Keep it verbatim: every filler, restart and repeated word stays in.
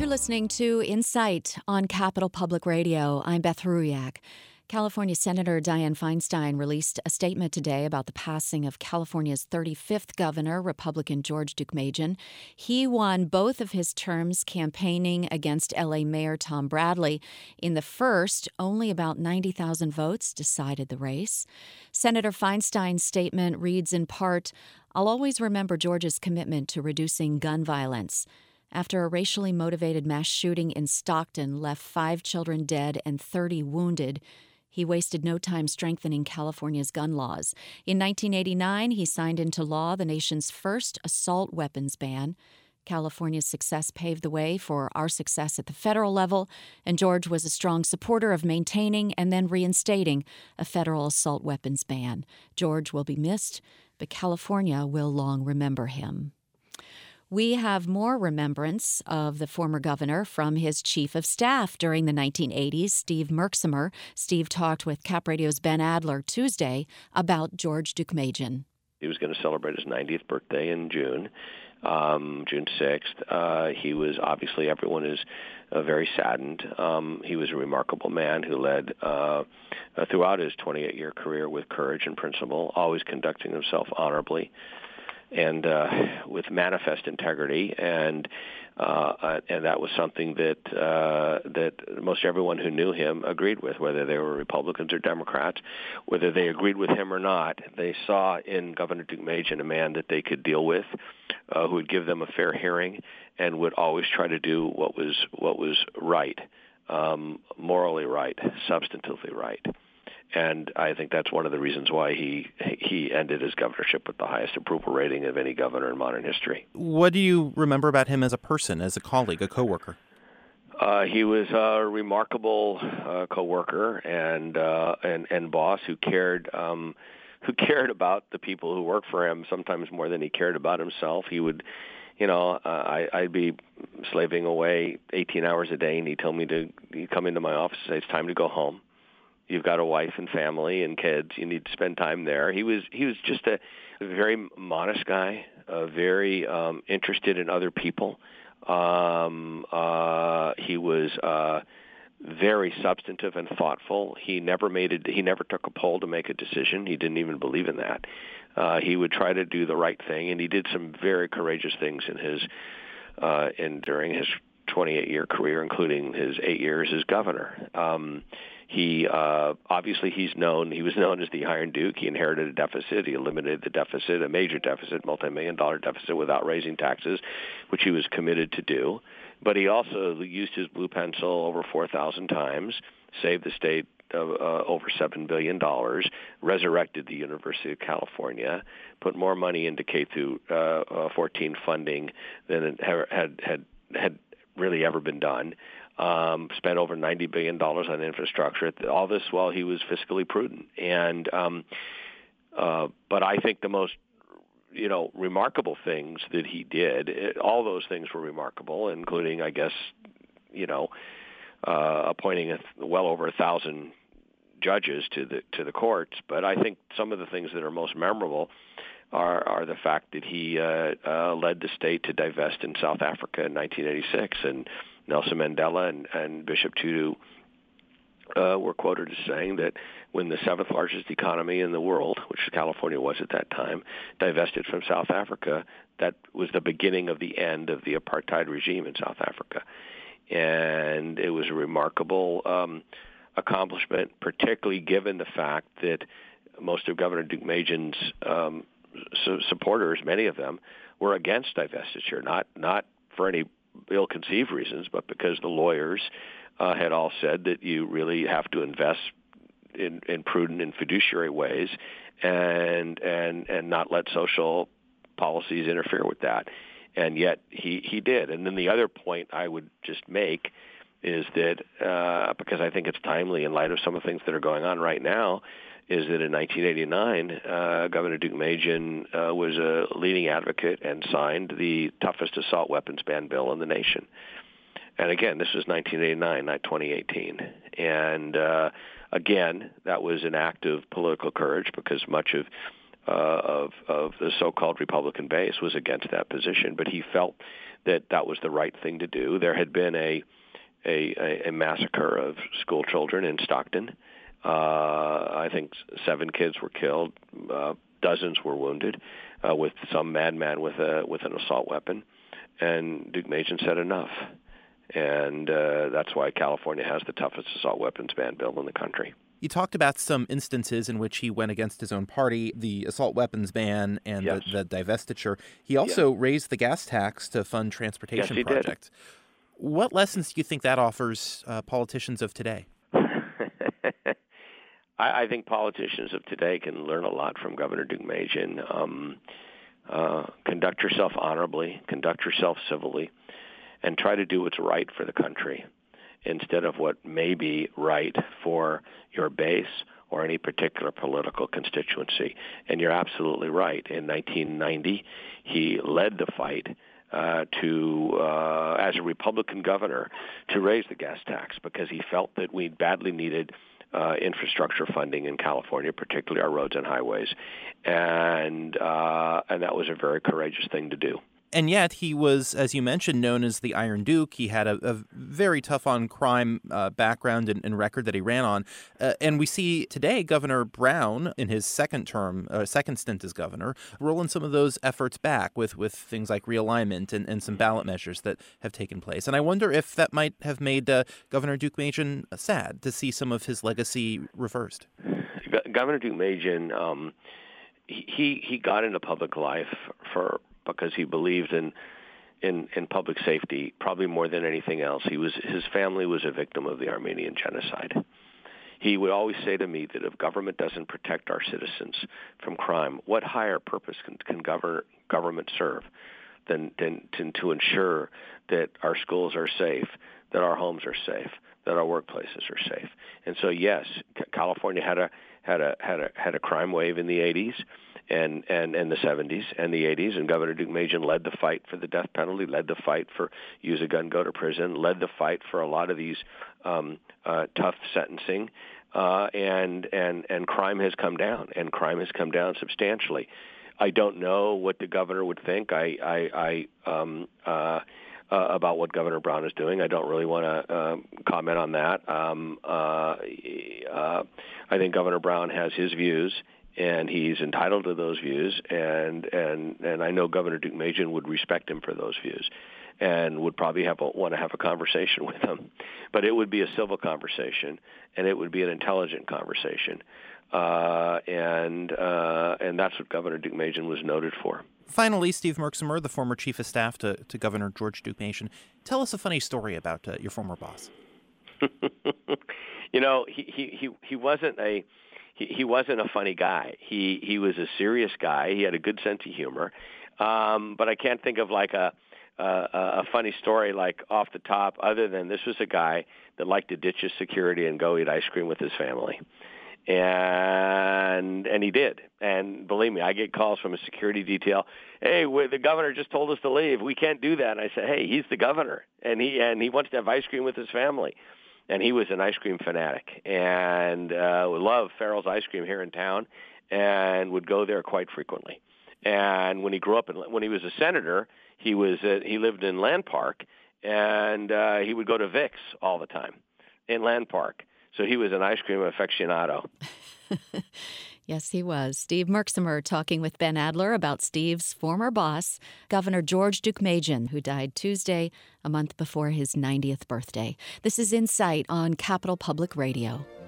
You're listening to Insight on Capitol Public Radio. I'm Beth Ruyak. California Senator Dianne Feinstein released a statement today about the passing of California's thirty-fifth governor, Republican George Deukmejian. He won both of his terms campaigning against L A Mayor Tom Bradley. In the first, only about ninety thousand votes decided the race. Senator Feinstein's statement reads in part, "I'll always remember George's commitment to reducing gun violence. After a racially motivated mass shooting in Stockton left five children dead and thirty wounded, he wasted no time strengthening California's gun laws. In nineteen eighty-nine, he signed into law the nation's first assault weapons ban. California's success paved the way for our success at the federal level, and George was a strong supporter of maintaining and then reinstating a federal assault weapons ban. George will be missed, but California will long remember him." We have more remembrance of the former governor from his chief of staff during the nineteen eighties, Steve Merksimer. Steve talked with Cap Radio's Ben Adler Tuesday about George Deukmejian. He was going to celebrate his ninetieth birthday in June, um, June sixth. Uh, he was, obviously, everyone is uh, very saddened. Um, he was a remarkable man who led uh, uh, throughout his twenty-eight-year career with courage and principle, always conducting himself honorably and uh, with manifest integrity, and uh, and that was something that uh, that most everyone who knew him agreed with, whether they were Republicans or Democrats, whether they agreed with him or not. They saw in Governor Deukmejian a man that they could deal with, uh, who would give them a fair hearing, and would always try to do what was what was right, um, morally right, substantively right. And I think that's one of the reasons why he he ended his governorship with the highest approval rating of any governor in modern history. What do you remember about him as a person, as a colleague, a coworker? Uh, he was a remarkable uh, coworker and uh, and and boss who cared um, who cared about the people who worked for him sometimes more than he cared about himself. He would, you know, uh, I, I'd be slaving away eighteen hours a day, and he'd tell me to he'd come into my office and say, "It's time to go home. You've got a wife and family and kids. You need to spend time there." He was he was just a, a very modest guy, uh, very um, interested in other people. Um, uh, he was uh, very substantive and thoughtful. He never made a, he never took a poll to make a decision. He didn't even believe in that. Uh, he would try to do the right thing, and he did some very courageous things in his uh, in during his twenty-eight-year career, including his eight years as governor. Um, He uh, obviously he's known. He was known as the Iron Duke. He inherited a deficit. He eliminated the deficit, a major deficit, multi-million dollar deficit, without raising taxes, which he was committed to do. But he also used his blue pencil over four thousand times, saved the state of uh, over seven billion dollars, resurrected the University of California, put more money into K through fourteen funding than it had had had really ever been done. Um, spent over ninety billion dollars on infrastructure. All this while he was fiscally prudent. And um, uh, but I think the most, you know, remarkable things that he did, it, all those things were remarkable, including, I guess, you know, uh, appointing a, well over a thousand judges to the to the courts. But I think some of the things that are most memorable are, are the fact that he uh, uh, led the state to divest in South Africa in nineteen eighty-six, and Nelson Mandela and, and Bishop Tutu uh, were quoted as saying that when the seventh largest economy in the world, which California was at that time, divested from South Africa, that was the beginning of the end of the apartheid regime in South Africa. And it was a remarkable um, accomplishment, particularly given the fact that most of Governor Deukmejian's um, su- supporters, many of them, were against divestiture, not not for any ill-conceived reasons, but because the lawyers uh, had all said that you really have to invest in, in prudent and fiduciary ways, and and and not let social policies interfere with that. And yet he, he did. And then the other point I would just make is that, uh, because I think it's timely in light of some of the things that are going on right now, is that in nineteen eighty-nine, uh, Governor Deukmejian uh, was a leading advocate and signed the toughest assault weapons ban bill in the nation. And again, this was nineteen eighty-nine, not twenty eighteen. And uh, again, that was an act of political courage, because much of uh, of, of the so-called Republican base was against that position. But he felt that that was the right thing to do. There had been a a, a massacre of school children in Stockton. Uh, I think seven kids were killed, uh, dozens were wounded, uh, with some madman with a with an assault weapon. And Deukmejian said enough. And uh, that's why California has the toughest assault weapons ban bill in the country. You talked about some instances in which he went against his own party, the assault weapons ban and yes. the, the divestiture. He also yeah. raised the gas tax to fund transportation yes, he projects. Did. What lessons do you think that offers uh, politicians of today? I, I think politicians of today can learn a lot from Governor Deukmejian. Um, uh, conduct yourself honorably, conduct yourself civilly, and try to do what's right for the country instead of what may be right for your base or any particular political constituency. And you're absolutely right. In nineteen ninety, he led the fight uh, to, uh, as a Republican governor, to raise the gas tax because he felt that we badly needed uh, infrastructure funding in California, particularly our roads and highways. And, uh, and that was a very courageous thing to do. And yet he was, as you mentioned, known as the Iron Duke. He had a, a very tough-on-crime uh, background and, and record that he ran on. Uh, and we see today Governor Brown, in his second term, uh, second stint as governor, rolling some of those efforts back with, with things like realignment and, and some ballot measures that have taken place. And I wonder if that might have made uh, Governor Deukmejian sad to see some of his legacy reversed. Governor Deukmejian, um, he, he got into public life for... because he believed in, in in public safety probably more than anything else. He was his family was a victim of the Armenian genocide. He would always say to me that if government doesn't protect our citizens from crime, what higher purpose can, can govern, government serve than, than, than to ensure that our schools are safe, that our homes are safe, that our workplaces are safe? And so, yes, California had a had a had a had a crime wave in the eighties. And, and, and the seventies and the eighties, and Governor Deukmejian led the fight for the death penalty, led the fight for use a gun, go to prison, led the fight for a lot of these um, uh, tough sentencing, uh, and, and, and crime has come down, and crime has come down substantially. I don't know what the governor would think. I, I, I um, uh, uh, about what Governor Brown is doing. I don't really want to uh, comment on that. Um, uh, uh, I think Governor Brown has his views, and he's entitled to those views, and and, and I know Governor Deukmejian would respect him for those views and would probably have a, want to have a conversation with him. But it would be a civil conversation, and it would be an intelligent conversation. Uh, and uh, and that's what Governor Deukmejian was noted for. Finally, Steve Merksamer, the former chief of staff to, to Governor George Deukmejian, tell us a funny story about uh, your former boss. You know, he, he, he, he wasn't a... He, he wasn't a funny guy. He he was a serious guy. He had a good sense of humor, um, but I can't think of like a, a a funny story like off the top. Other than this was a guy that liked to ditch his security and go eat ice cream with his family, and and he did. And believe me, I get calls from a security detail. Hey, the governor just told us to leave. We can't do that. And I said, hey, he's the governor, and he and he wants to have ice cream with his family. And he was an ice cream fanatic and uh, would love Farrell's ice cream here in town and would go there quite frequently. And when he grew up, in, when he was a senator, he was uh, he lived in Land Park, and uh, he would go to Vic's all the time in Land Park. So he was an ice cream aficionado. Yes, he was. Steve Merksamer talking with Ben Adler about Steve's former boss, Governor George Deukmejian, who died Tuesday, a month before his ninetieth birthday. This is Insight on Capital Public Radio.